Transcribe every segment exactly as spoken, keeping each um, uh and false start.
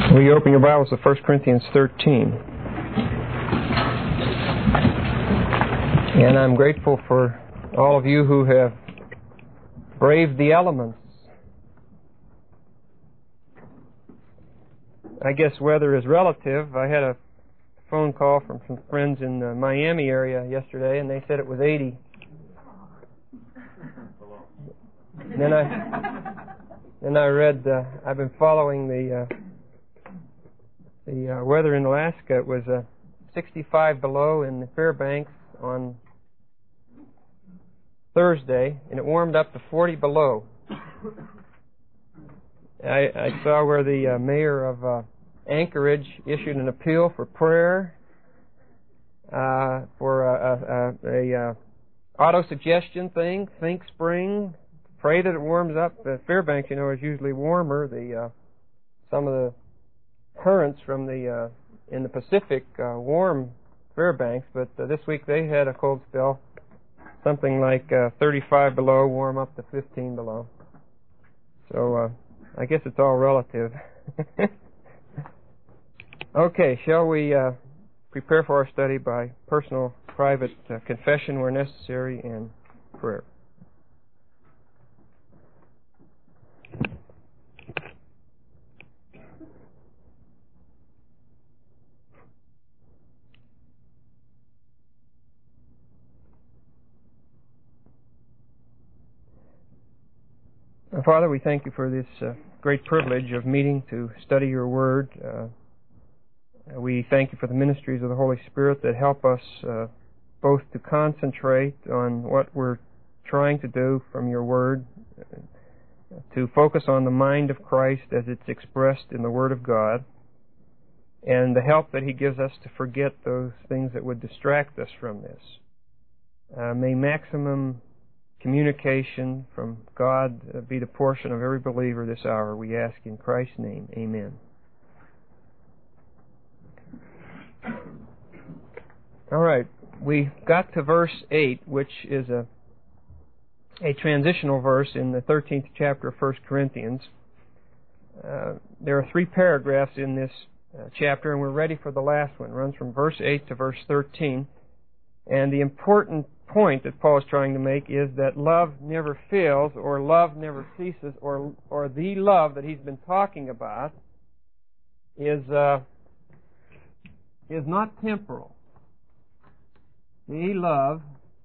Will you open your Bibles to First Corinthians thirteen? And I'm grateful for all of you who have braved the elements. I guess weather is relative. I had a phone call from some friends in the Miami area yesterday, and they said it was eighty. And then I, then I read, uh, I've been following the uh, the uh, weather in Alaska. It was uh, sixty-five below in Fairbanks on Thursday, and it warmed up to forty below. I, I saw where the uh, mayor of uh, Anchorage issued an appeal for prayer uh, for a, a, a, a auto-suggestion thing, Think Spring. Pray that it warms up. Uh, Fairbanks, you know, is usually warmer. The uh, some of the currents from the uh, in the Pacific uh, warm Fairbanks, but uh, this week they had a cold spell, something like uh, thirty-five below, warm up to fifteen below. So uh, I guess it's all relative. Okay, shall we uh, prepare for our study by personal, private uh, confession where necessary and prayer. Father, we thank you for this uh, great privilege of meeting to study your word. Uh, we thank you for the ministries of the Holy Spirit that help us uh, both to concentrate on what we're trying to do from your word, uh, to focus on the mind of Christ as it's expressed in the Word of God, and the help that he gives us to forget those things that would distract us from this. Uh, may maximum communication from God uh, be the portion of every believer this hour. We ask in Christ's name. Amen. All right. We got to verse eight, which is a a transitional verse in the thirteenth chapter of First Corinthians. Uh, there are three paragraphs in this uh, chapter, and we're ready for the last one. It runs from verse eight to verse thirteen. And the important point that Paul is trying to make is that love never fails, or love never ceases, or or the love that he's been talking about is uh, is not temporal. The love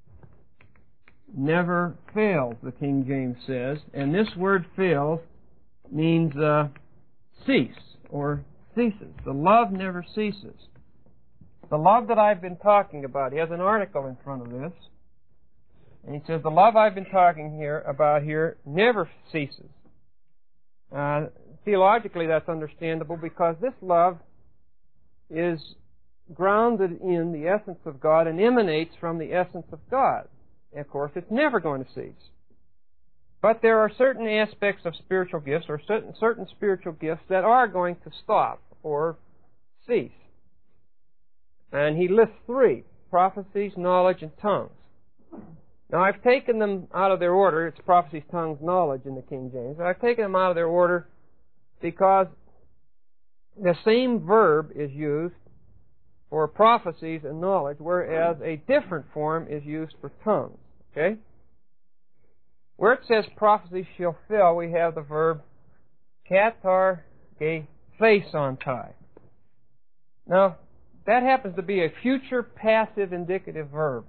never fails, the King James says, and this word fails means uh, cease or ceases. The love never ceases. The love that I've been talking about, he has an article in front of this, and he says, the love I've been talking here about here never ceases. Uh, theologically, that's understandable because this love is grounded in the essence of God and emanates from the essence of God. And of course, it's never going to cease. But there are certain aspects of spiritual gifts, or certain, certain spiritual gifts, that are going to stop or cease. And he lists three: prophecies, knowledge, and tongues. Now, I've taken them out of their order. It's prophecies, tongues, knowledge in the King James. I've taken them out of their order because the same verb is used for prophecies and knowledge, whereas a different form is used for tongues. Okay? Where it says prophecies shall fill, we have the verb katar ge phasontai. Now, that happens to be a future passive indicative verb.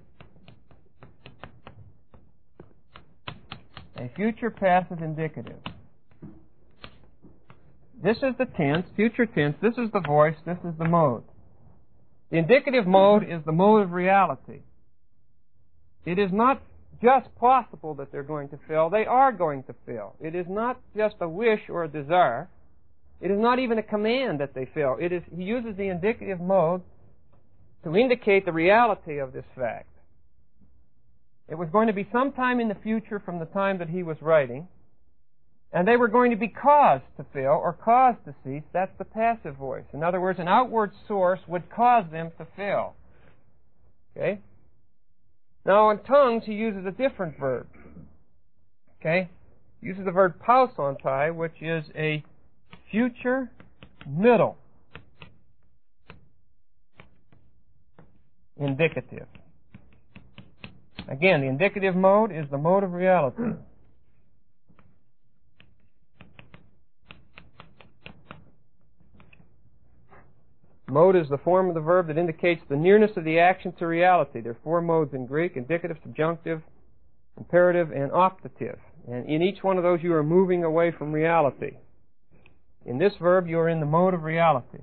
A future passive indicative. This is the tense, future tense. This is the voice. This is the mode. The indicative mode is the mode of reality. It is not just possible that they're going to fill. They are going to fill. It is not just a wish or a desire. It is not even a command that they fill. It is, he uses the indicative mode to indicate the reality of this fact. It was going to be sometime in the future from the time that he was writing, and they were going to be caused to fill or caused to cease. That's the passive voice. In other words, an outward source would cause them to fill. Okay? Now, in tongues, he uses a different verb. Okay? He uses the verb pausontai, which is a future middle indicative. Again, the indicative mode is the mode of reality. Mode is the form of the verb that indicates the nearness of the action to reality. There are four modes in Greek: indicative, subjunctive, imperative, and optative. And in each one of those you are moving away from reality. In this verb you are in the mode of reality.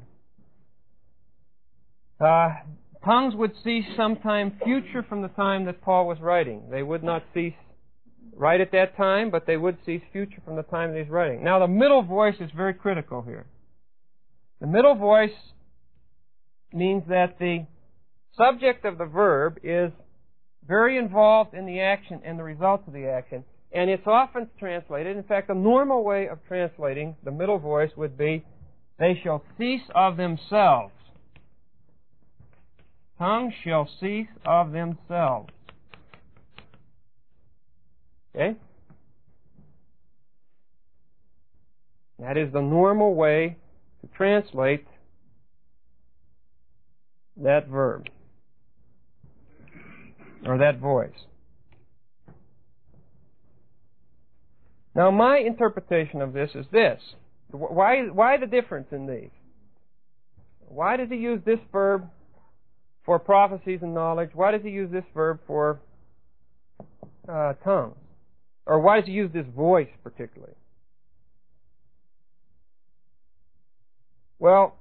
Uh, tongues would cease sometime future from the time that Paul was writing. They would not cease right at that time, but they would cease future from the time that he's writing. Now the middle voice is very critical here. The middle voice means that the subject of the verb is very involved in the action and the results of the action. And it's often translated, in fact, the normal way of translating the middle voice would be, they shall cease of themselves. Tongues shall cease of themselves. Okay? That is the normal way to translate that verb, or that voice. Now, my interpretation of this is this. Why, why the difference in these? Why does he use this verb for prophecies and knowledge? Why does he use this verb for uh, tongues? Or why does he use this voice particularly? Well,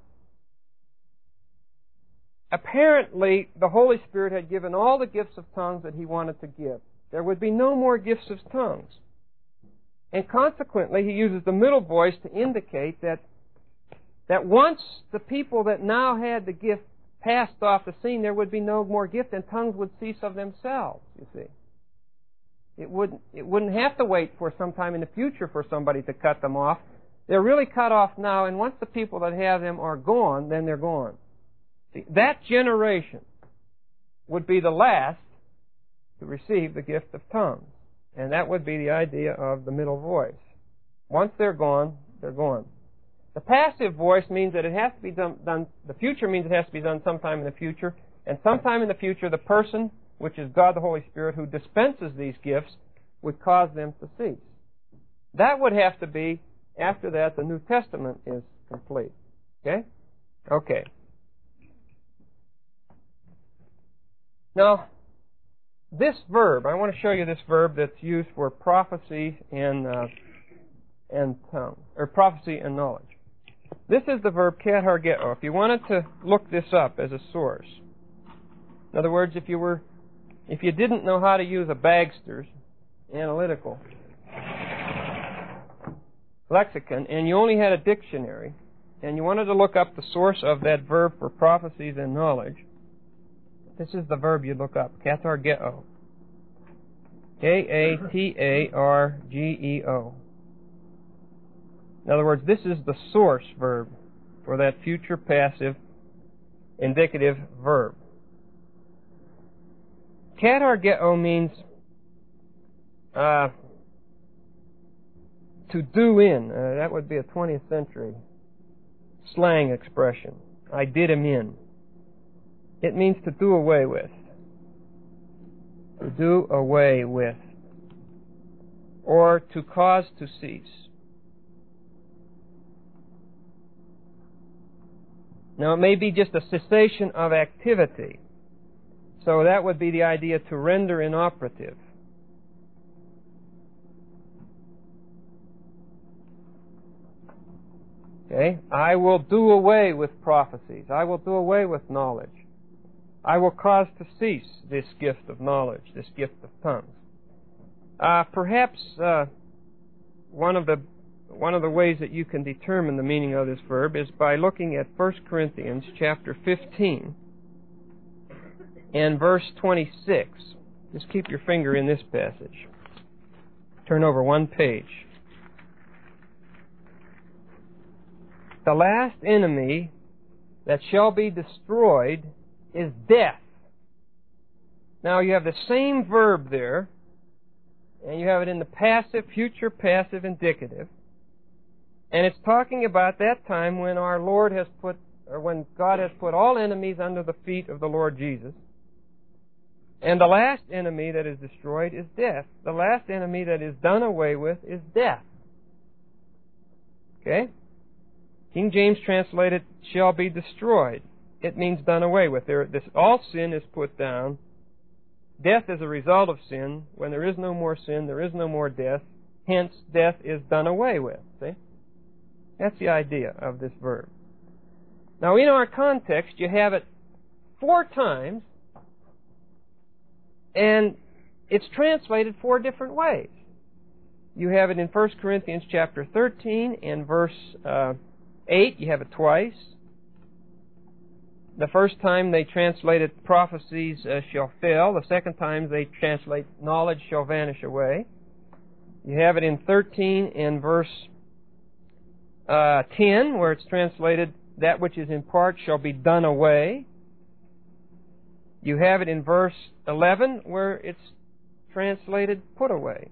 apparently, the Holy Spirit had given all the gifts of tongues that he wanted to give. There would be no more gifts of tongues. And consequently, he uses the middle voice to indicate that, that once the people that now had the gift passed off the scene, there would be no more gift, and tongues would cease of themselves, you see. It wouldn't, it wouldn't have to wait for some time in the future for somebody to cut them off. They're really cut off now, and once the people that have them are gone, then they're gone. That generation would be the last to receive the gift of tongues. And that would be the idea of the middle voice. Once they're gone, they're gone. The passive voice means that it has to be done, done, the future means it has to be done sometime in the future. And sometime in the future, the person, which is God the Holy Spirit, who dispenses these gifts, would cause them to cease. That would have to be, after that, the New Testament is complete. Okay? Okay. Now, this verb, I want to show you this verb that's used for prophecy and uh, and tongue, or prophecy and knowledge. This is the verb katargeo. If you wanted to look this up as a source, in other words, if you were, if you didn't know how to use a Bagster's analytical lexicon, and you only had a dictionary, and you wanted to look up the source of that verb for prophecies and knowledge, this is the verb you look up, katargeo. K A T A R G E O. In other words, this is the source verb for that future passive indicative verb. Katargeo means uh, to do in. Uh, that would be a twentieth century slang expression. I did him in. It means to do away with. To do away with. Or to cause to cease. Now, it may be just a cessation of activity. So that would be the idea, to render inoperative. Okay? I will do away with prophecies. I will do away with knowledge. I will cause to cease this gift of knowledge, this gift of tongues. Uh, perhaps uh, one of the one of the ways that you can determine the meaning of this verb is by looking at First Corinthians chapter fifteen and verse twenty-six. Just keep your finger in this passage. Turn over one page. The last enemy that shall be destroyed is death. Now you have the same verb there, and you have it in the passive, future passive indicative. And it's talking about that time when our Lord has put, or when God has put all enemies under the feet of the Lord Jesus. And the last enemy that is destroyed is death. The last enemy that is done away with is death. Okay? King James translated, shall be destroyed. It means done away with. There, this, all sin is put down. Death is a result of sin. When there is no more sin, there is no more death. Hence, death is done away with. See? That's the idea of this verb. Now, in our context, you have it four times, and it's translated four different ways. You have it in First Corinthians chapter thirteen and verse uh, eight. You have it twice. The first time they translated prophecies uh, shall fail. The second time they translate knowledge shall vanish away. You have it in thirteen and verse uh, ten, where it's translated that which is in part shall be done away. You have it in verse eleven, where it's translated put away.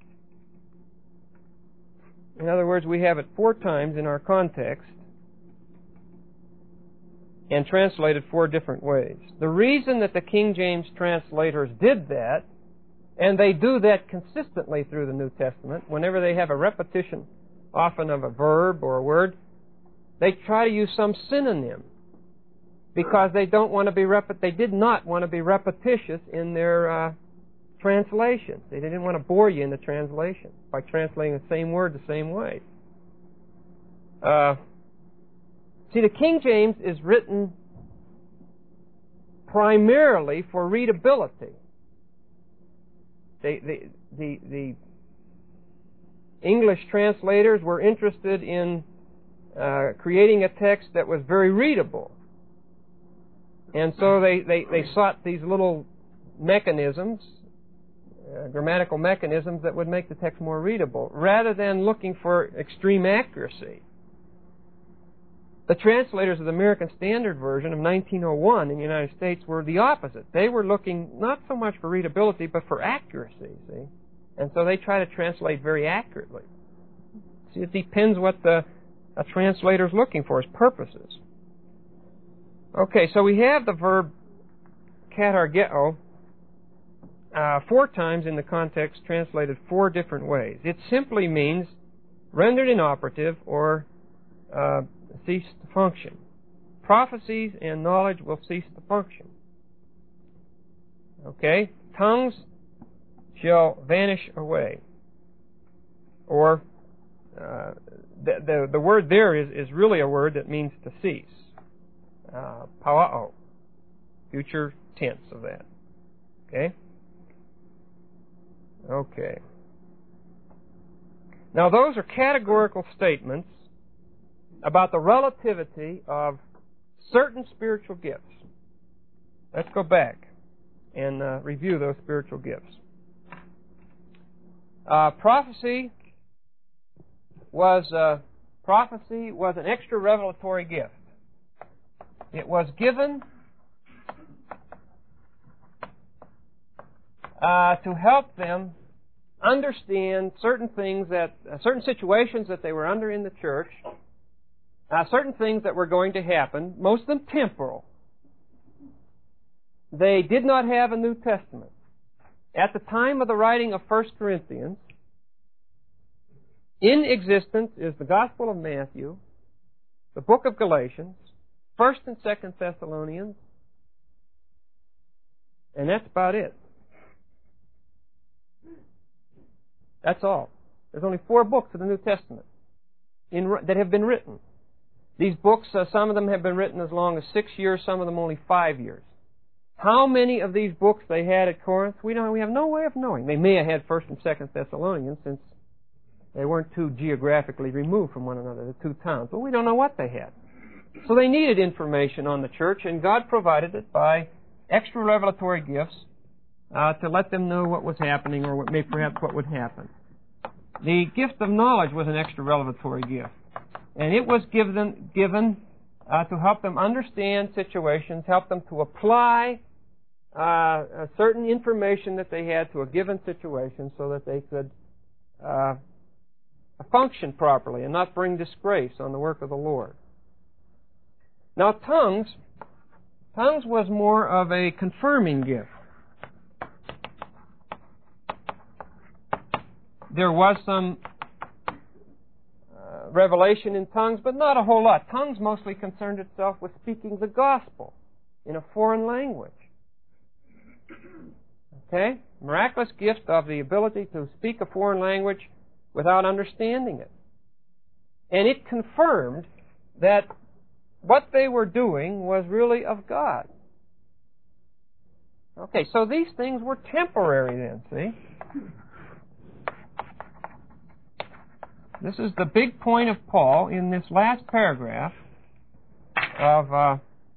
In other words, we have it four times in our context and translated four different ways. The reason that the King James translators did that, and they do that consistently through the New Testament, whenever they have a repetition often of a verb or a word, they try to use some synonym because they don't want to be rep- they did not want to be repetitious in their uh, translation. They didn't want to bore you in the translation by translating the same word the same way. Uh, see, the King James is written primarily for readability. They, the, the, the English translators were interested in uh, creating a text that was very readable. And so they, they, they sought these little mechanisms, uh, grammatical mechanisms that would make the text more readable, rather than looking for extreme accuracy. The translators of the American Standard Version of nineteen oh one in the United States were the opposite. They were looking not so much for readability, but for accuracy, see? And so they try to translate very accurately. See, it depends what the a translator is looking for, his purposes. Okay, so we have the verb katargeo uh, four times in the context, translated four different ways. It simply means rendered inoperative or uh, cease to function. Prophecies and knowledge will cease to function. Okay? Tongues shall vanish away. Or uh, the, the the word there is, is really a word that means to cease. Uh, pauao. Future tense of that. Okay? Okay. Now those are categorical statements about the relativity of certain spiritual gifts. Let's go back and uh, review those spiritual gifts. Uh, prophecy was uh, prophecy was an extra revelatory gift. It was given uh, to help them understand certain things that uh, certain situations that they were under in the church. Uh, certain things that were going to happen, most of them temporal. They did not have a New Testament. At the time of the writing of First Corinthians, in existence is the Gospel of Matthew, the book of Galatians, First and Second Thessalonians, and that's about it. That's all. There's only four books of the New Testament in, that have been written. These books, uh, some of them have been written as long as six years, some of them only five years. How many of these books they had at Corinth, we don't. We have no way of knowing. They may have had First and Second Thessalonians, since they weren't too geographically removed from one another, the two towns. But we don't know what they had. So they needed information on the church, and God provided it by extra revelatory gifts uh, to let them know what was happening, or what may perhaps what would happen. The gift of knowledge was an extra revelatory gift. And it was given, given uh, to help them understand situations, help them to apply uh, a certain information that they had to a given situation so that they could uh, function properly and not bring disgrace on the work of the Lord. Now, tongues, tongues was more of a confirming gift. There was some uh, revelation in tongues, but not a whole lot. Tongues mostly concerned itself with speaking the gospel in a foreign language. Okay? Miraculous gift of the ability to speak a foreign language without understanding it. And it confirmed that what they were doing was really of God. Okay, so these things were temporary then, see? This is the big point of Paul in this last paragraph of uh,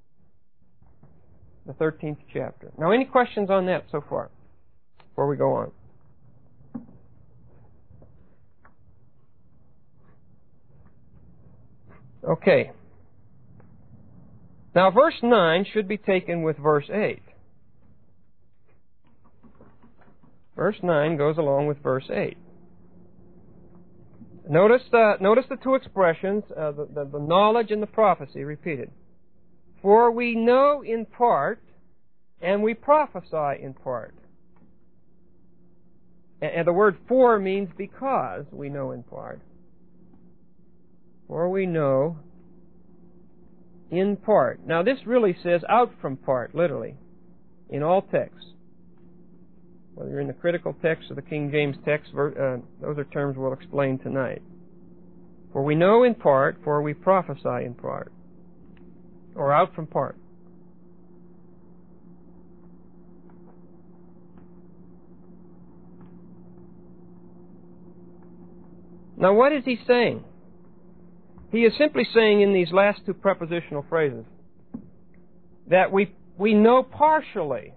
the thirteenth chapter. Now, any questions on that so far before we go on? Okay. Now, verse nine should be taken with verse eight. Verse nine goes along with verse eight. Notice the, notice the two expressions, uh, the, the, the knowledge and the prophecy repeated. For we know in part, and we prophesy in part. And, and the word for means because we know in part. For we know in part. Now this really says out from part, literally, in all texts. Whether you're in the critical text or the King James text, uh, those are terms we'll explain tonight. For we know in part, for we prophesy in part. Or out from part. Now what is he saying? He is simply saying in these last two prepositional phrases that we, we know partially.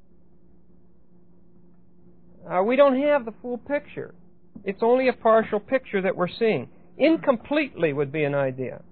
Uh, we don't have the full picture. It's only a partial picture that we're seeing. Incompletely would be an idea.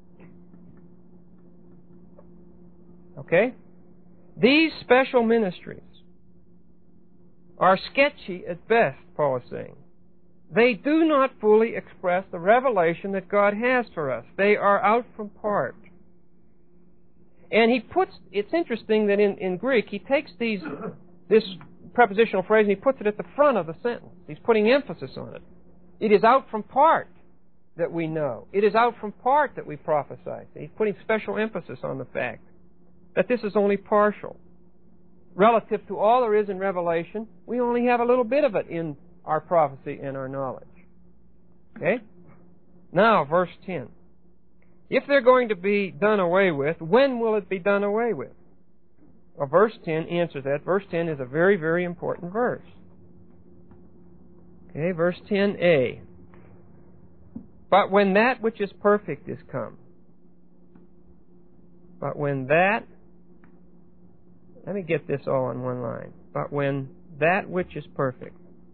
Okay? These special ministries are sketchy at best, Paul is saying. They do not fully express the revelation that God has for us. They are out from part. And he puts, it's interesting that in, in Greek, he takes these, this prepositional phrase and he puts it at the front of the sentence. He's putting emphasis on it. It is out from part that we know. It is out from part that we prophesy. He's putting special emphasis on the fact that this is only partial. Relative to all there is in Revelation, we only have a little bit of it in our prophecy and our knowledge. Okay? Now, verse ten. If they're going to be done away with, when will it be done away with? Well, verse ten answers that. Verse ten is a very, very important verse. Okay, verse ten a. But when that which is perfect is come. But when that, let me get this all in one line. But when that which is perfect.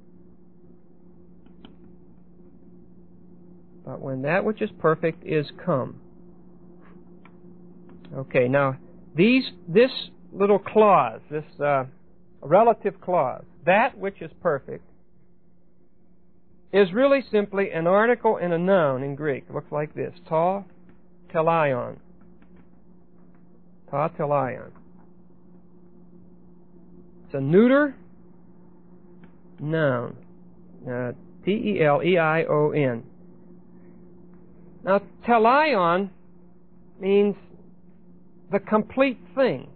But when that which is perfect is come. Okay, now these, this little clause, this uh, relative clause, that which is perfect, is really simply an article and a noun in Greek. It looks like this. Ta telion. Ta telion. It's a neuter noun. Uh, T E L E I O N. Now, telion means the complete thing.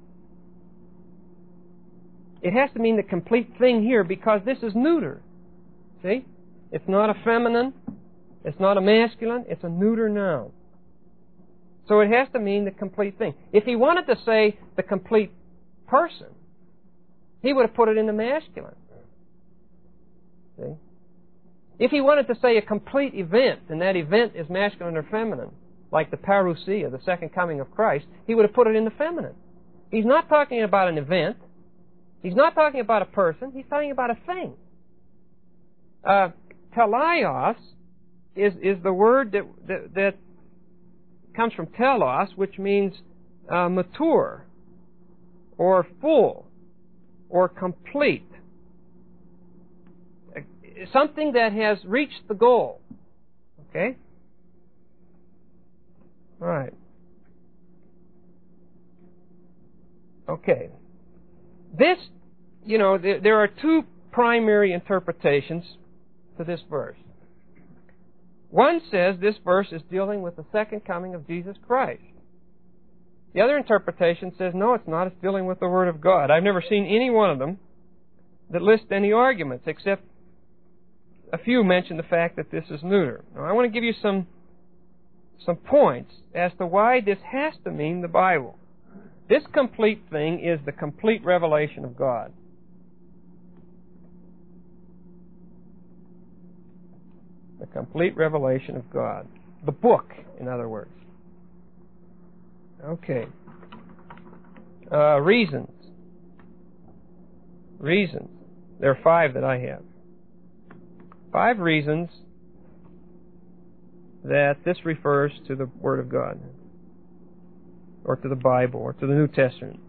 It has to mean the complete thing here because this is neuter. See? It's not a feminine. It's not a masculine. It's a neuter noun. So it has to mean the complete thing. If he wanted to say the complete person, he would have put it in the masculine. See? If he wanted to say a complete event, and that event is masculine or feminine, like the parousia, the second coming of Christ, he would have put it in the feminine. He's not talking about an event. He's not talking about a person. He's talking about a thing. Uh, teleios is, is the word that, that, that comes from telos, which means uh, mature, or full, or complete. Something that has reached the goal. Okay? All right. Okay. This, you know, there, there are two primary interpretations to this verse. One says this verse is dealing with the second coming of Jesus Christ. The other interpretation says, no, it's not. It's dealing with the Word of God. I've never seen any one of them that list any arguments, except a few mention the fact that this is neuter. Now, I want to give you some, some points as to why this has to mean the Bible. This complete thing is the complete revelation of God. The complete revelation of God. The book, in other words. Okay. Uh, reasons. Reasons. There are five that I have. Five reasons that this refers to the Word of God, or to the Bible, or to the New Testament.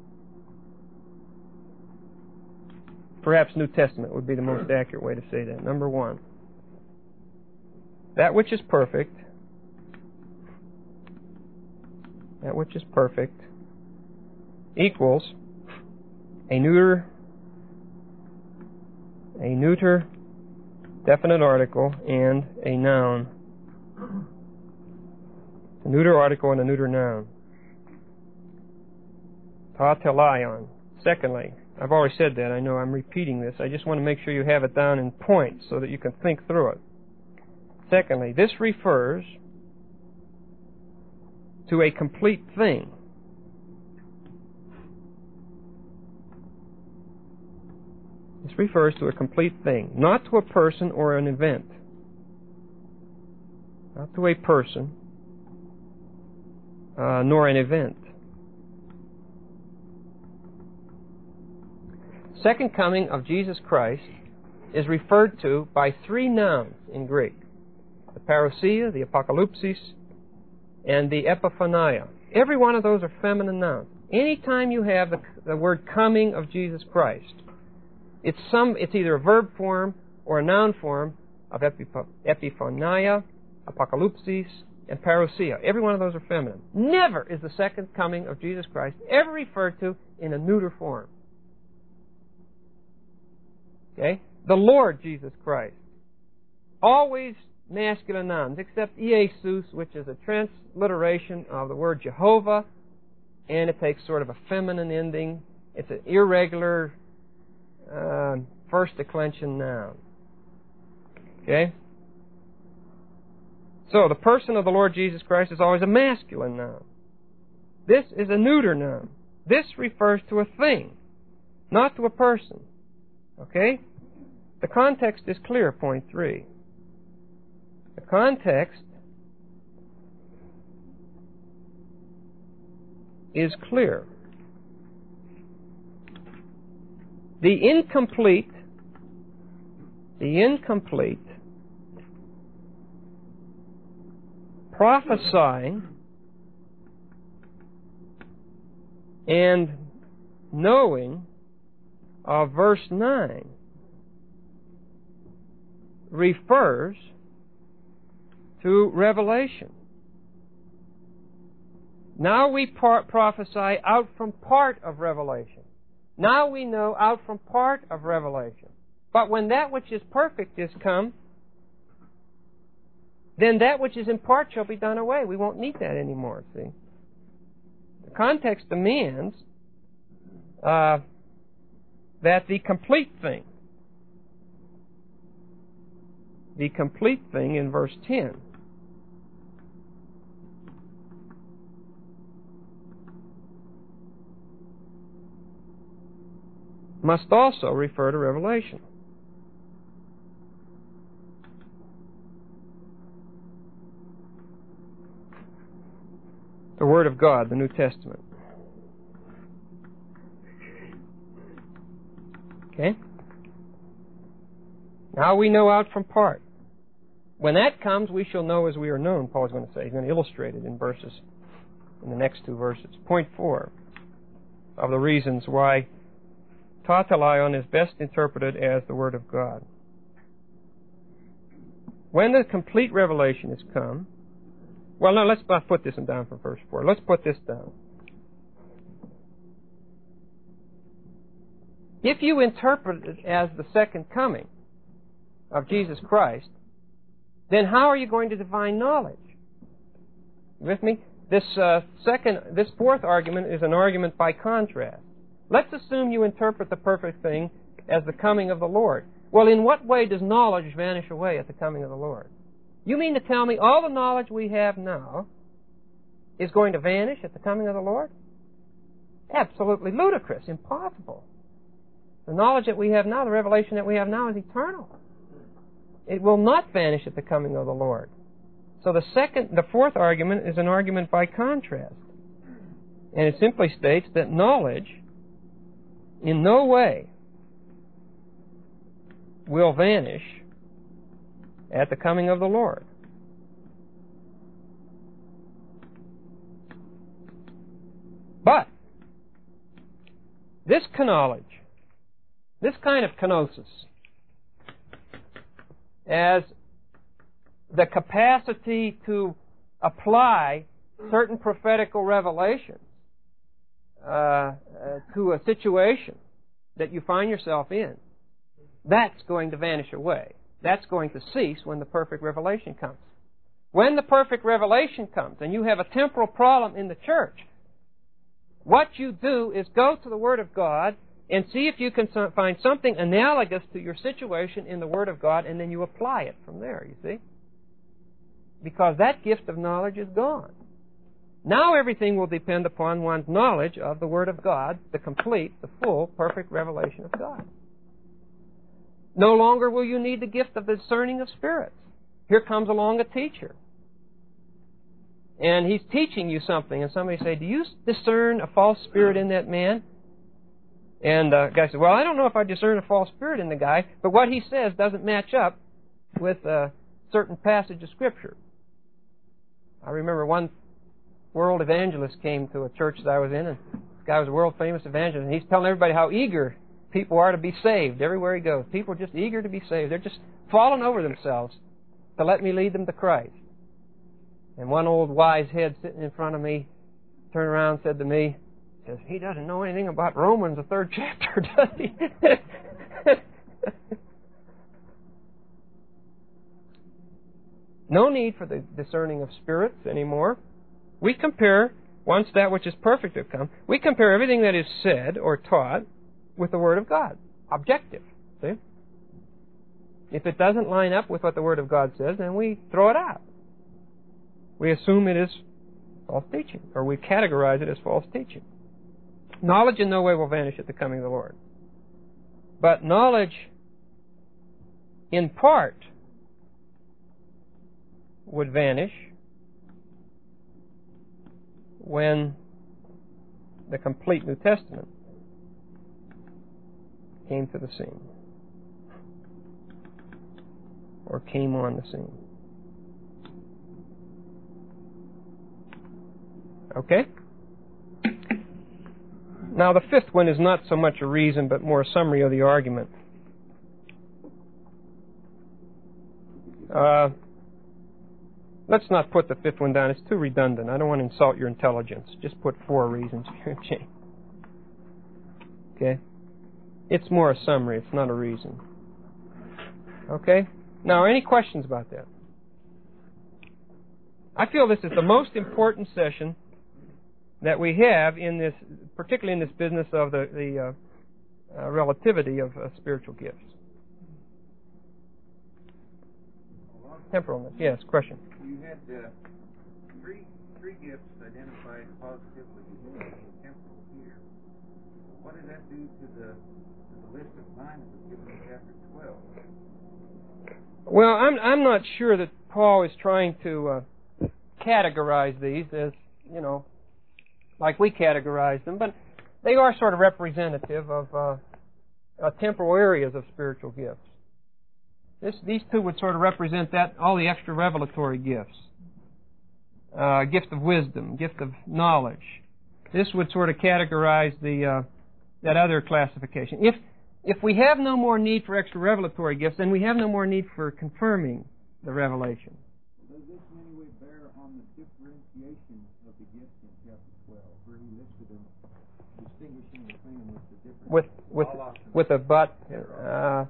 Perhaps New Testament would be the most accurate way to say that. Number one, that which is perfect, that which is perfect, equals a neuter, a neuter definite article and a noun. A neuter article and a neuter noun. Ta telaion. Secondly, I've already said that. I know I'm repeating this. I just want to make sure you have it down in points so that you can think through it. Secondly, this refers to a complete thing. This refers to a complete thing, not to a person or an event. Not to a person, uh, nor an event. Second coming of Jesus Christ is referred to by three nouns in Greek. The parousia, the apocalypsis, and the epiphania. Every one of those are feminine nouns. Anytime you have the, the word coming of Jesus Christ, it's some. It's either a verb form or a noun form of epip- epiphania, apocalypsis, and parousia. Every one of those are feminine. Never is the second coming of Jesus Christ ever referred to in a neuter form. Okay? The Lord Jesus Christ. Always masculine nouns, except Jesus, which is a transliteration of the word Jehovah, and it takes sort of a feminine ending. It's an irregular uh, first declension noun. Okay? So, the person of the Lord Jesus Christ is always a masculine noun. This is a neuter noun. This refers to a thing, not to a person. Okay? The context is clear, point three. The context is clear. The incomplete, the incomplete prophesying and knowing of verse nine refers to revelation. Now we par- prophesy out from part of revelation. Now we know out from part of revelation. But when that which is perfect is come, then that which is in part shall be done away. We won't need that anymore, see? The context demands uh, that the complete thing, the complete thing in verse ten, must also refer to revelation. The Word of God, the New Testament. Okay? Now we know out from part. When that comes, we shall know as we are known, Paul's going to say. He's going to illustrate it in verses, in the next two verses. Point four of the reasons why ta telaion is best interpreted as the Word of God. when the complete revelation has come, well, no, let's not put this one down from verse four. Let's put this down. If you interpret it as the second coming of Jesus Christ, then how are you going to define knowledge? You with me? This uh, second, this fourth argument is an argument by contrast. Let's assume you interpret the perfect thing as the coming of the Lord. Well, in what way does knowledge vanish away at the coming of the Lord? You mean to tell me all the knowledge we have now is going to vanish at the coming of the Lord? Absolutely ludicrous, impossible. The knowledge that we have now, the revelation that we have now, is eternal. It will not vanish at the coming of the Lord. So the second, the fourth argument is an argument by contrast. And it simply states that knowledge in no way will vanish at the coming of the Lord. But this knowledge, this kind of kenosis, as the capacity to apply certain prophetical revelations uh, uh, to a situation that you find yourself in, that's going to vanish away. That's going to cease when the perfect revelation comes. When the perfect revelation comes and you have a temporal problem in the church, what you do is go to the Word of God and see if you can find something analogous to your situation in the Word of God, and then you apply it from there, you see? Because that gift of knowledge is gone. Now everything will depend upon one's knowledge of the Word of God, the complete, the full, perfect revelation of God. No longer will you need the gift of the discerning of spirits. Here comes along a teacher. And he's teaching you something, and somebody say, do you discern a false spirit in that man? And the guy said, well, I don't know if I discern a false spirit in the guy, but what he says doesn't match up with a certain passage of Scripture. I remember one world evangelist came to a church that I was in, and this guy was a world-famous evangelist, and he's telling everybody how eager people are to be saved everywhere he goes. People are just eager to be saved. They're just falling over themselves to let me lead them to Christ. And one old wise head sitting in front of me turned around and said to me, says, he doesn't know anything about Romans, the third chapter, does he? No need for the discerning of spirits anymore. We compare, once that which is perfect has come, we compare everything that is said or taught with the Word of God. Objective. See? If it doesn't line up with what the Word of God says, then we throw it out. We assume it is false teaching, or we categorize it as false teaching. Knowledge in no way will vanish at the coming of the Lord. But knowledge in part would vanish when the complete New Testament came to the scene, or came on the scene. Okay? Now, the fifth one is not so much a reason, but more a summary of the argument. Uh, let's not put the fifth one down. It's too redundant. I don't want to insult your intelligence. Just put four reasons. Okay? It's more a summary. It's not a reason. Okay? Now, any questions about that? I feel this is the most important session that we have in this, particularly in this business of the, the uh, uh, relativity of uh, spiritual gifts. Temporalness. Yes, question. You had uh, three three gifts identified positively as temporal here. What does that do to the, to the list of nine that was given in chapter twelve? Well, I'm I'm not sure that Paul is trying to uh, categorize these as, you know, like we categorize them, but they are sort of representative of uh, uh, temporal areas of spiritual gifts. This, these two would sort of represent that, all the extra revelatory gifts. Uh, gift of wisdom, gift of knowledge. This would sort of categorize the uh, that other classification. If if we have no more need for extra revelatory gifts, then we have no more need for confirming the revelation. Does this in any way bear on the differentiation of the gifts in chapter twelve, where he listed them, distinguishing between them with the different... With, with, with a but... Uh,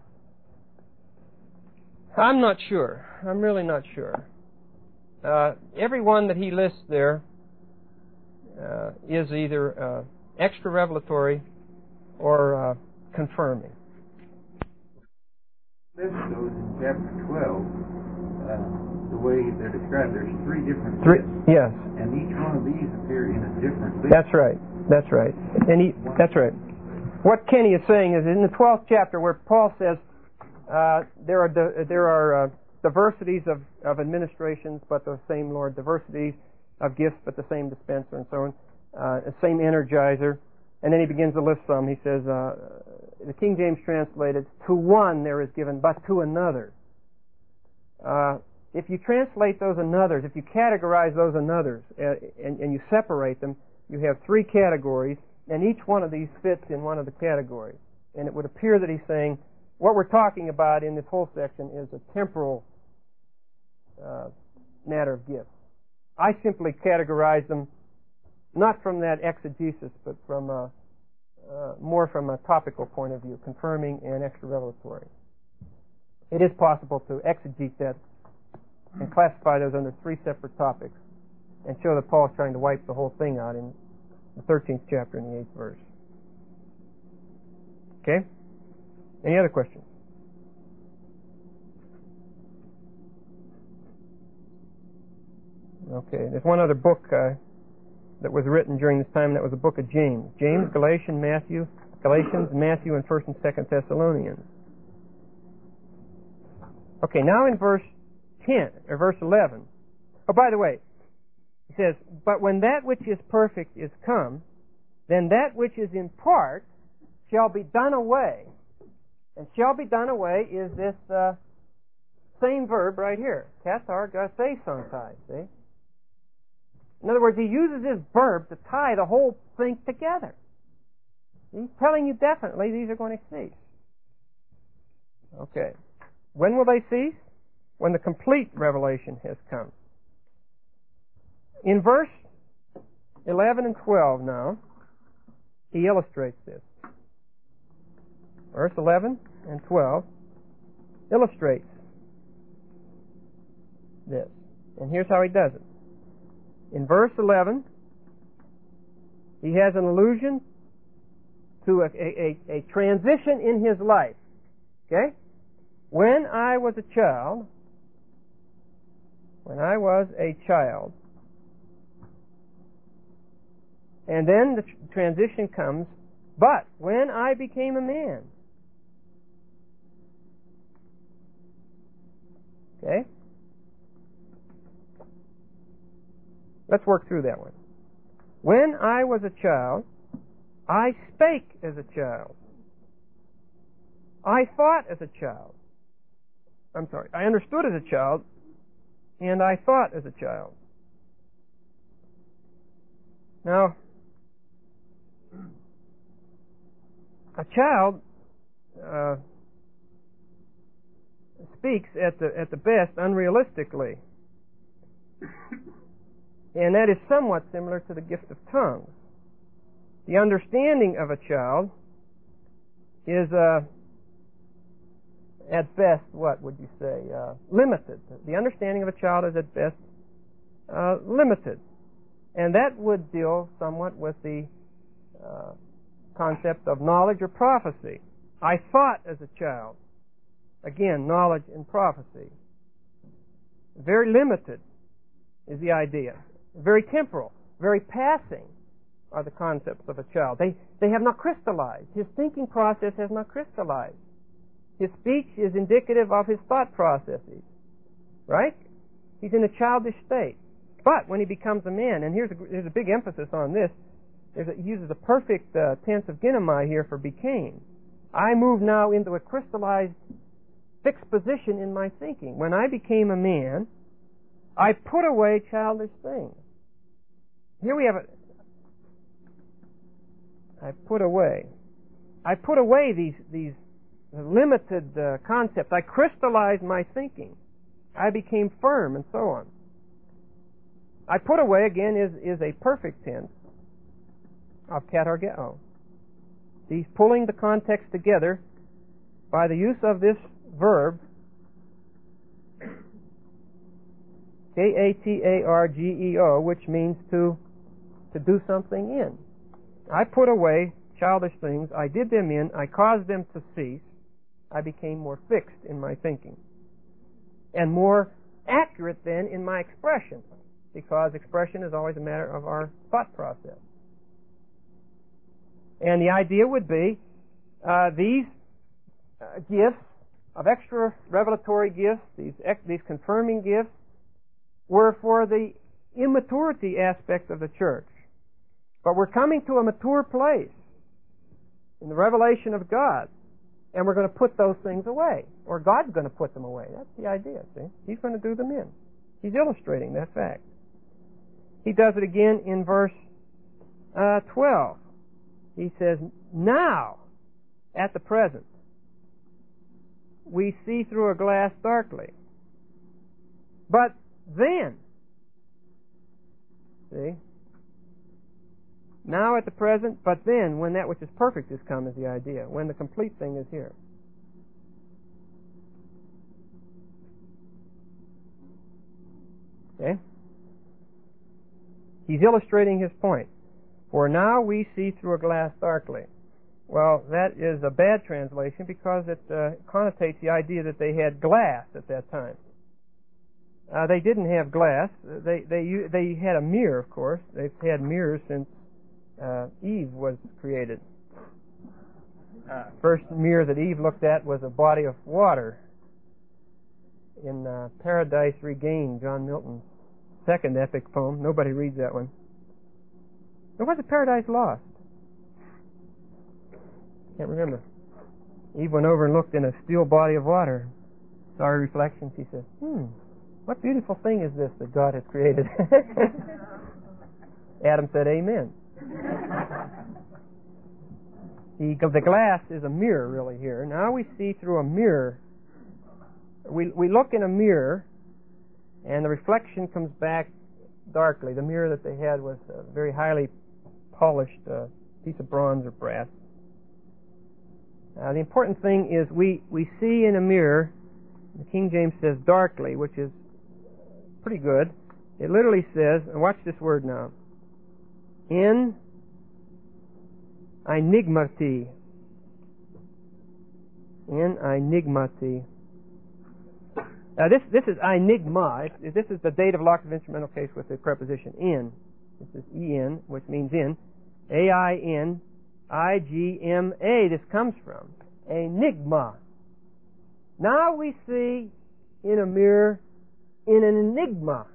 I'm not sure. I'm really not sure. Uh, every one that he lists there uh, is either uh, extra revelatory or uh, confirming. This goes in chapter twelve, uh, the way they're described. There's three different three, lists. Yes. And each one of these appear in a different list. That's right. That's right. And he, that's right. What Kenny is saying is in the twelfth chapter where Paul says uh, there are di- there are uh, diversities of, of administrations, but the same Lord, diversities of gifts, but the same dispenser, and so on, uh, the same energizer. And then he begins to list some. He says, uh, the King James translated, to one there is given, but to another. Uh, if you translate those anothers, if you categorize those anothers, uh, and, and you separate them, you have three categories, and each one of these fits in one of the categories. And it would appear that he's saying, what we're talking about in this whole section is a temporal uh, matter of gifts. I simply categorize them not from that exegesis, but from a, uh, more from a topical point of view, confirming and extra revelatory. It is possible to exegete that and classify those under three separate topics and show that Paul's trying to wipe the whole thing out in the thirteenth chapter and the eighth verse. Okay? Any other questions? Okay, there's one other book uh, that was written during this time. That was the book of James. James, Galatians, Matthew, Galatians, Matthew, and First and Second Thessalonians. Okay, now in verse ten or verse eleven. Oh, by the way, it says, "But when that which is perfect is come, then that which is in part shall be done away." And shall be done away is this uh, same verb right here. Kathar gathesontai, see? In other words, he uses this verb to tie the whole thing together. He's telling you definitely these are going to cease. Okay. When will they cease? When the complete revelation has come. In verse eleven and twelve now, he illustrates this. Verse eleven and twelve illustrates this. And here's how he does it. In verse eleven, he has an allusion to a, a, a transition in his life. Okay? When I was a child, when I was a child, and then the tr- transition comes, but when I became a man. Okay? Let's work through that one. When I was a child, I spake as a child. I thought as a child. I'm sorry, I understood as a child, and I thought as a child. Now, a child uh, speaks at the at the best unrealistically, and that is somewhat similar to the gift of tongues. The understanding of a child is, uh, at best, what would you say, uh, limited. The understanding of a child is at best uh, limited, and that would deal somewhat with the uh, concept of knowledge or prophecy. I thought as a child. Again, knowledge and prophecy. Very limited is the idea. Very temporal, very passing are the concepts of a child. They, they have not crystallized. His thinking process has not crystallized. His speech is indicative of his thought processes. Right? He's in a childish state. But when he becomes a man, and here's a, here's a big emphasis on this, there's a, he uses a perfect uh, tense of ginomai here for became. I move now into a crystallized, fixed position in my thinking. When I became a man, I put away childish things. Here we have it. I put away. I put away these these limited uh, concepts. I crystallized my thinking. I became firm, and so on. I put away, again, is, is a perfect tense of katargeo. He's pulling the context together by the use of this verb, K A T A R G E O, which means to, to do something in. I put away childish things, I did them in, I caused them to cease, I became more fixed in my thinking, and more accurate then in my expression, because expression is always a matter of our thought process. And the idea would be uh, these uh, gifts of extra revelatory gifts, these ex- these confirming gifts, were for the immaturity aspect of the church. But we're coming to a mature place in the revelation of God, and we're going to put those things away, or God's going to put them away. That's the idea, see? He's going to do them in. He's illustrating that fact. He does it again in verse uh, twelve. He says, now, at the present, we see through a glass darkly. But then, see, now at the present, but then, when that which is perfect is come, is the idea, when the complete thing is here. Okay? He's illustrating his point. For now we see through a glass darkly. Well, that is a bad translation because it uh, connotates the idea that they had glass at that time. Uh, they didn't have glass. They they they had a mirror, of course. They've had mirrors since uh, Eve was created. Uh, first mirror that Eve looked at was a body of water in uh, Paradise Regained, John Milton's second epic poem. Nobody reads that one. Or was it Paradise Lost? Can't remember. Eve went over and looked in a still body of water. Saw her reflection. She said, hmm, what beautiful thing is this that God has created? Adam said, amen. the, the glass is a mirror, really, here. Now we see through a mirror. We, we look in a mirror, and the reflection comes back darkly. The mirror that they had was a very highly polished uh, piece of bronze or brass. Uh, the important thing is we, we see in a mirror, the King James says darkly, which is pretty good. It literally says, and watch this word now, in enigmati. In enigmati. Now this, this is enigma. It, this is the dative locative instrumental case with the preposition in. This is en, which means in. A I N I G M A, this comes from. Enigma. Now we see in a mirror in an enigma.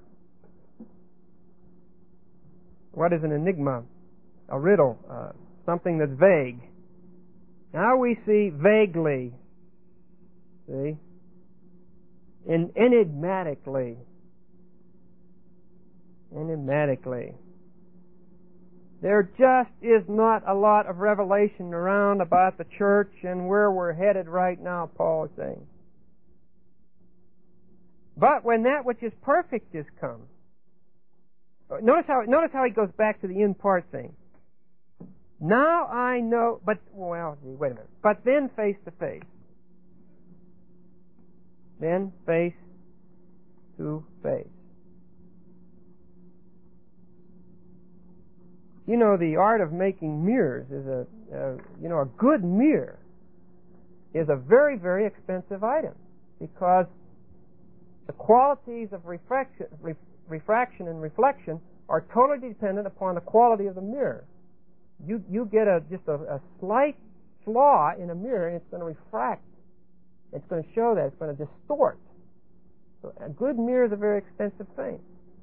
What is an enigma? A riddle, uh, something that's vague. Now we see vaguely. See? In enigmatically. Enigmatically. There just is not a lot of revelation around about the church and where we're headed right now, Paul is saying. But when that which is perfect is come, notice how notice how he goes back to the in part thing. Now I know, but well, wait a minute. But then face to face. Then face to face. You know, the art of making mirrors is a, a, you know, a good mirror is a very, very expensive item because the qualities of refraction, re, refraction and reflection are totally dependent upon the quality of the mirror. You you get a just a, a slight flaw in a mirror and it's going to refract. It's going to show that. It's going to distort. So a good mirror is a very expensive thing.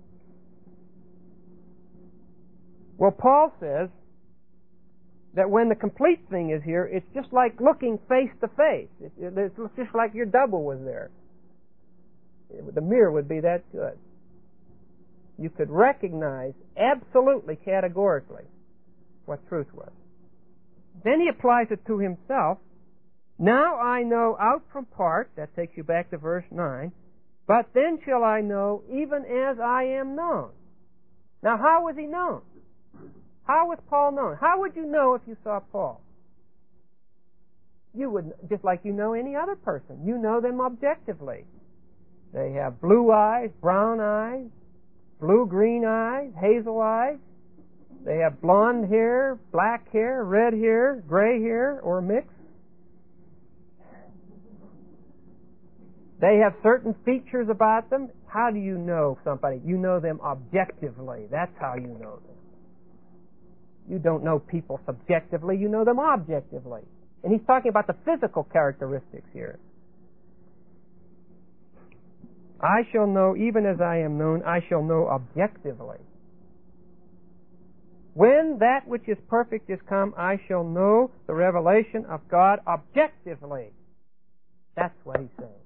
Well, Paul says that when the complete thing is here, it's just like looking face to face. It, it, it's just like your double was there. It, the mirror would be that good. You could recognize absolutely categorically what truth was. Then he applies it to himself. Now I know out from part, that takes you back to verse nine, But then shall I know, even as I am known. Now, how was he known? How was Paul known? How would you know if you saw Paul? You would, just like you know any other person. You know them objectively. They have blue eyes, brown eyes, blue-green eyes, hazel eyes. They have blonde hair, black hair, red hair, gray hair, or a mix. They have certain features about them. How do you know somebody? You know them objectively. That's how you know them. You don't know people subjectively. You know them objectively. And he's talking about the physical characteristics here. I shall know, even as I am known, I shall know objectively. When that which is perfect is come, I shall know the revelation of God objectively. That's what he's saying.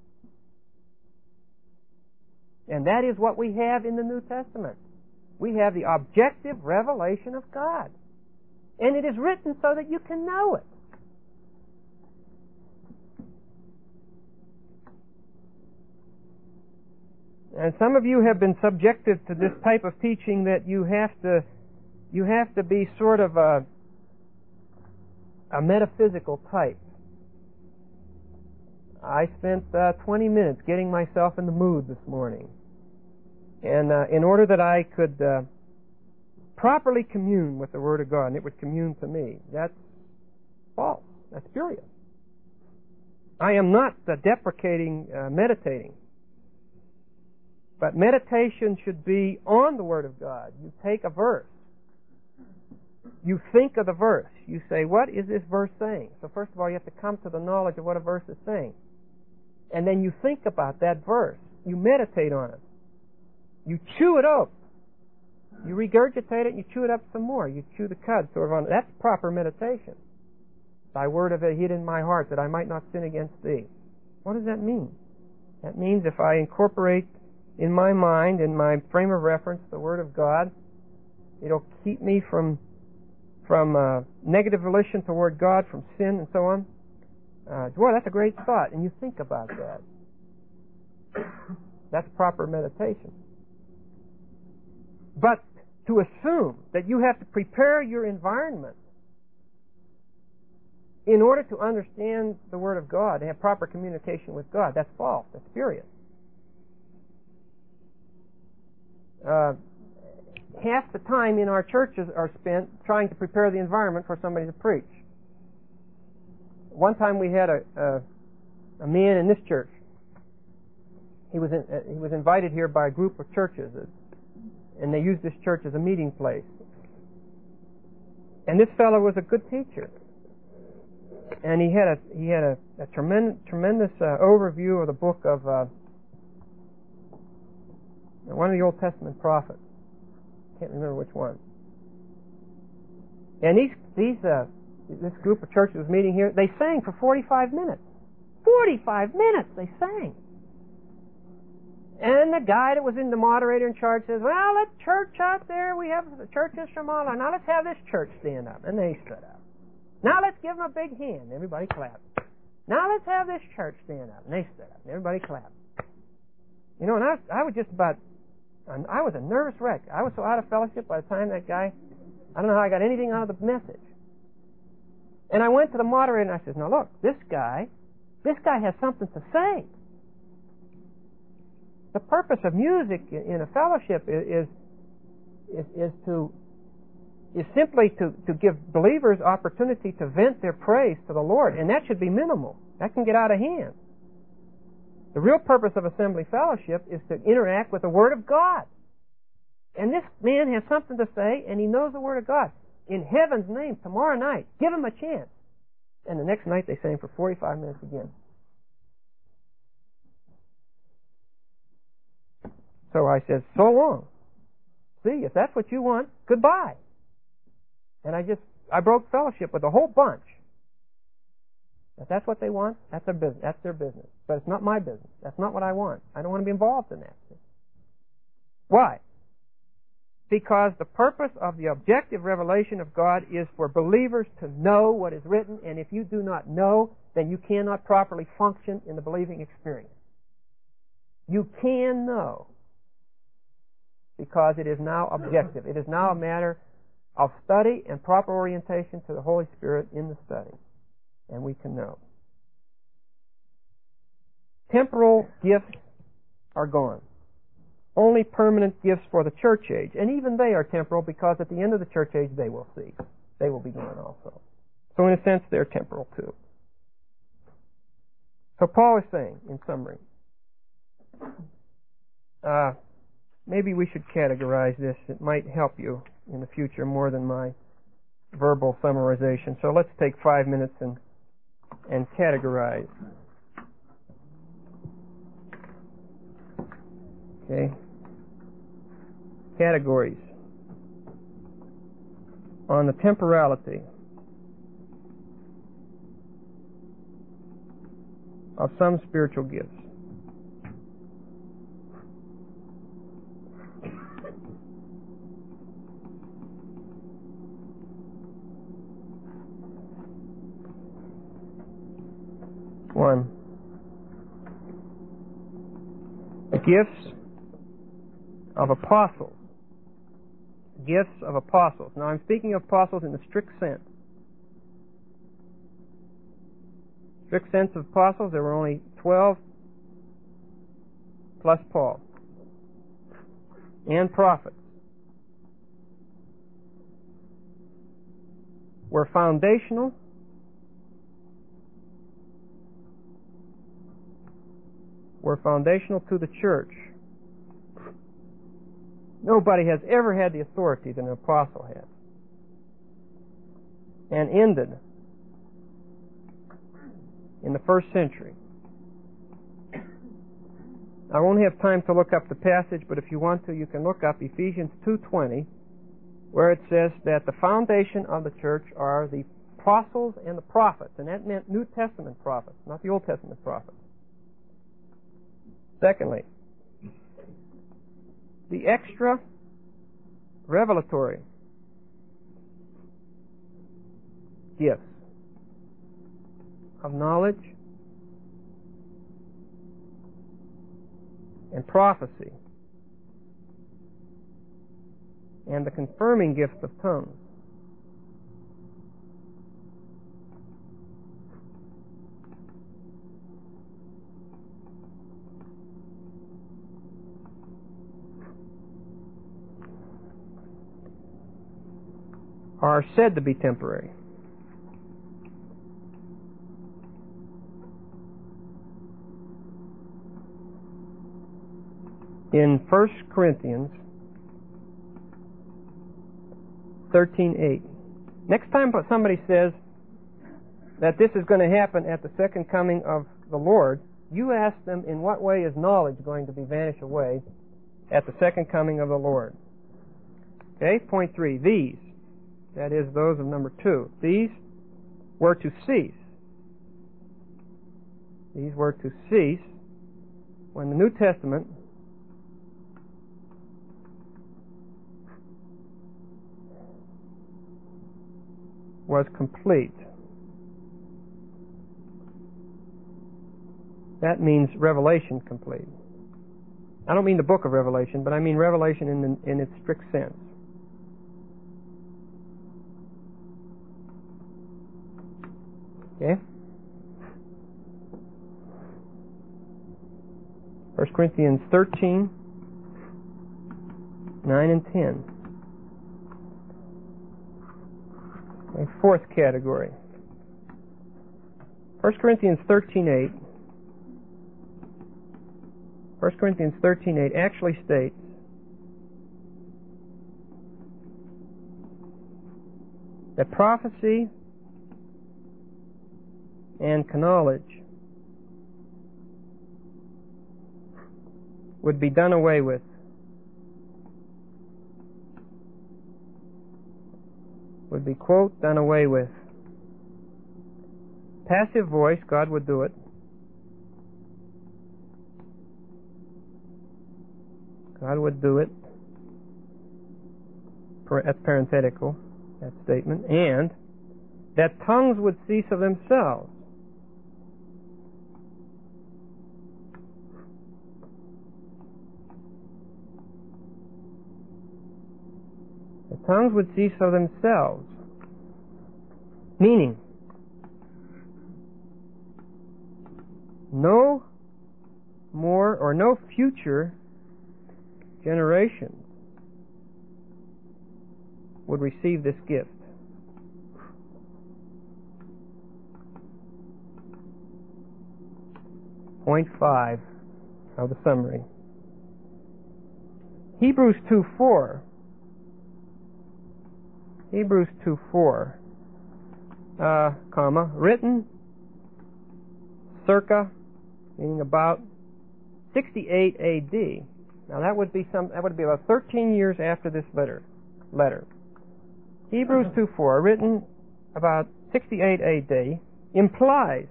And that is what we have in the New Testament. We have the objective revelation of God. And it is written so that you can know it. And some of you have been subjected to this type of teaching that you have to you have to be sort of a, a metaphysical type. I spent uh, twenty minutes getting myself in the mood this morning. And uh, in order that I could uh, properly commune with the Word of God, and it would commune to me, that's false. That's spurious. I am not uh, deprecating uh, meditating. But meditation should be on the Word of God. You take a verse. You think of the verse. You say, what is this verse saying? So first of all, you have to come to the knowledge of what a verse is saying. And then you think about that verse. You meditate on it. You chew it up. You regurgitate it and you chew it up some more. You chew the cud sort of on it. That's proper meditation. Thy word have I hid in my heart that I might not sin against thee. What does that mean? That means if I incorporate in my mind, in my frame of reference, the Word of God, it'll keep me from from uh, negative volition toward God, from sin and so on. Uh, boy, that's a great thought, and you think about that. That's proper meditation. But to assume that you have to prepare your environment in order to understand the Word of God, to have proper communication with God, that's false. That's spurious. Uh, half the time in our churches are spent trying to prepare the environment for somebody to preach. One time we had a, a, a man in this church. He was in, uh, he was invited here by a group of churches, uh, and they used this church as a meeting place. And this fellow was a good teacher, and he had a he had a, a tremendous tremendous uh, overview of the book of. Uh, One of the Old Testament prophets. Can't remember which one. And these, these, uh, this group of churches was meeting here. They sang for forty-five minutes. forty-five minutes they sang. And the guy that was in the moderator in charge says, well, that church out there, we have the churches from all over. Now let's have this church stand up. And they stood up. Now let's give them a big hand. Everybody clapped. Now let's have this church stand up. And they stood up. And everybody clapped. You know, and I, I was just about And I was a nervous wreck. I was so out of fellowship by the time that guy, I don't know how I got anything out of the message. And I went to the moderator and I said, now look, this guy, this guy has something to say. The purpose of music in a fellowship is, is, is to, is simply to, to give believers opportunity to vent their praise to the Lord. And that should be minimal. That can get out of hand. The real purpose of assembly fellowship is to interact with the Word of God. And this man has something to say, and he knows the Word of God. In heaven's name, tomorrow night, give him a chance. And the next night they sang for forty-five minutes again. So I said, so long. See, if that's what you want, goodbye. And I just, I broke fellowship with the whole bunch. If that's what they want, that's their business. That's their business. But it's not my business. That's not what I want. I don't want to be involved in that. Why? Because the purpose of the objective revelation of God is for believers to know what is written, and if you do not know, then you cannot properly function in the believing experience. You can know, because it is now objective. It is now a matter of study and proper orientation to the Holy Spirit in the study. And we can know. Temporal gifts are gone. Only permanent gifts for the church age. And even they are temporal, because at the end of the church age they will cease. They will be gone also. So in a sense they're temporal too. So Paul is saying, in summary, uh, maybe we should categorize this. It might help you in the future more than my verbal summarization. So let's take five minutes and, and categorize. Okay. Categories on the temporality of some spiritual gifts. One, the gifts of apostles. Gifts of apostles. Now I'm speaking of apostles in the strict sense. Strict sense of apostles, there were only twelve plus Paul. And prophets. Were foundational were foundational to the church. Nobody has ever had the authority that an apostle had. And ended in the first century. I won't have time to look up the passage, but if you want to, you can look up Ephesians two twenty, where it says that the foundation of the church are the apostles and the prophets, and that meant New Testament prophets, not the Old Testament prophets. Secondly, the extra revelatory gifts of knowledge and prophecy and the confirming gift of tongues. Are said to be temporary. In First Corinthians thirteen eight. Next time somebody says that this is going to happen at the second coming of the Lord, you ask them, in what way is knowledge going to be vanished away at the second coming of the Lord? Okay, point three. These, that is, those of number two, these were to cease. These were to cease when the New Testament was complete. That means Revelation complete. I don't mean the book of Revelation, but I mean Revelation in, the, in its strict sense. Okay? First Corinthians thirteen, nine and ten. A fourth category. First Corinthians thirteen eight. First Corinthians thirteen eight actually states that prophecy and knowledge would be done away with. Would be, quote, done away with. Passive voice, God would do it. God would do it. That's parenthetical, that statement. And that tongues would cease of themselves. tongues would cease of themselves. Meaning, no more or no future generations would receive this gift. Point five of the summary. Hebrews two four. Hebrews two four. Uh, comma, written circa, meaning about sixty-eight A D. Now that would be some. That would be about thirteen years after this letter. Letter. Hebrews two four, written about sixty-eight A D, implies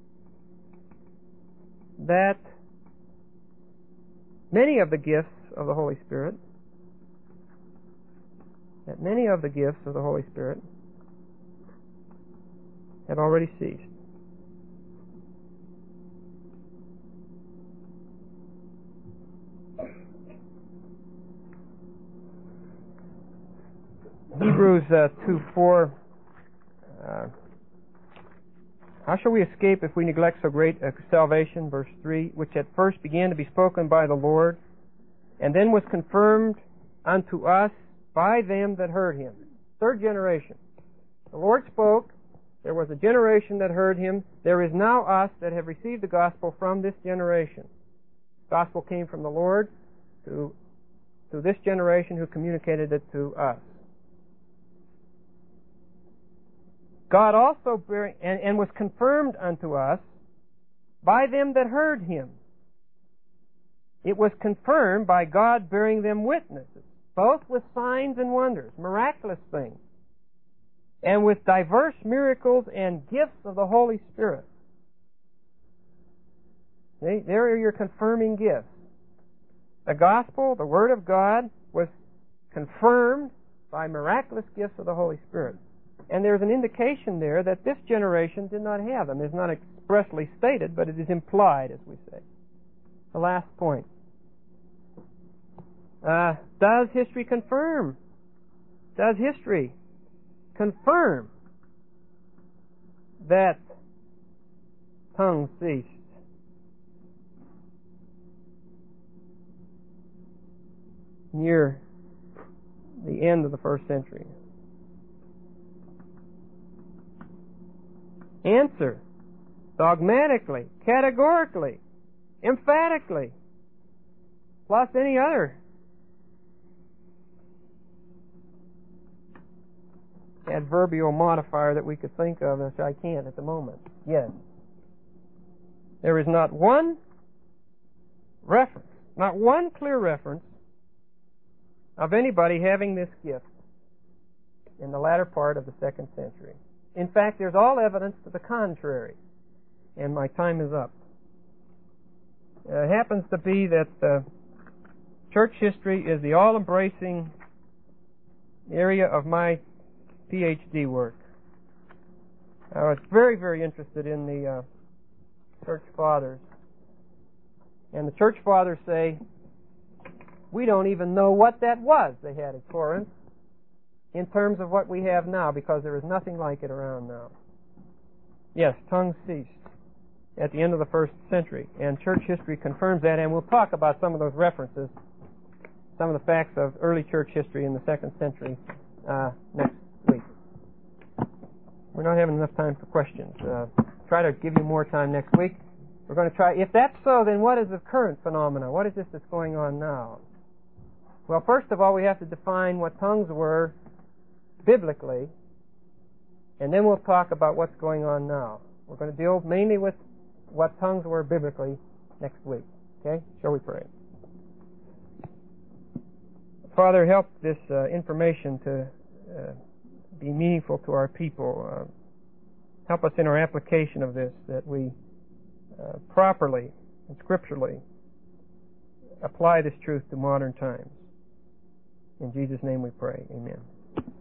that many of the gifts of the Holy Spirit, that many of the gifts of the Holy Spirit had already ceased. Hebrews uh, two four. Uh, How shall we escape if we neglect so great a salvation, verse three, which at first began to be spoken by the Lord, and then was confirmed unto us by them that heard him? Third generation. The Lord spoke. There was a generation that heard him. There is now us that have received the gospel from this generation. The gospel came from the Lord to, to this generation who communicated it to us. God also bearing, and, and was confirmed unto us by them that heard him. It was confirmed by God bearing them witnesses, both with signs and wonders, miraculous things, and with diverse miracles and gifts of the Holy Spirit. See, there are your confirming gifts. The gospel, the Word of God, was confirmed by miraculous gifts of the Holy Spirit. And there's an indication there that this generation did not have them. It's not expressly stated, but it is implied, as we say. The last point. Uh, does history confirm? Does history confirm that tongues ceased? Near the end of the first century. Answer: dogmatically, categorically, emphatically, plus any other adverbial modifier that we could think of, which I can't at the moment. Yes. There is not one reference, not one clear reference of anybody having this gift in the latter part of the second century. In fact, there's all evidence to the contrary. And my time is up. Uh, it happens to be that uh, church history is the all-embracing area of my P H D work. I was very, very interested in the uh, church fathers. And the church fathers say, we don't even know what that was they had at Corinth in terms of what we have now, because there is nothing like it around now. Yes, tongues ceased at the end of the first century, and church history confirms that, and we'll talk about some of those references, some of the facts of early church history in the second century uh, next week. We're not having enough time for questions. Uh, try to give you more time next week. We're going to try, if that's so, then what is the current phenomena? What is this that's going on now? Well, first of all, we have to define what tongues were biblically, and then we'll talk about what's going on now. We're going to deal mainly with what tongues were biblically next week. Okay? Shall we pray? Father, help this uh, information to uh, be meaningful to our people. Uh, help us in our application of this, that we uh, properly and scripturally apply this truth to modern times. In Jesus' name we pray. Amen.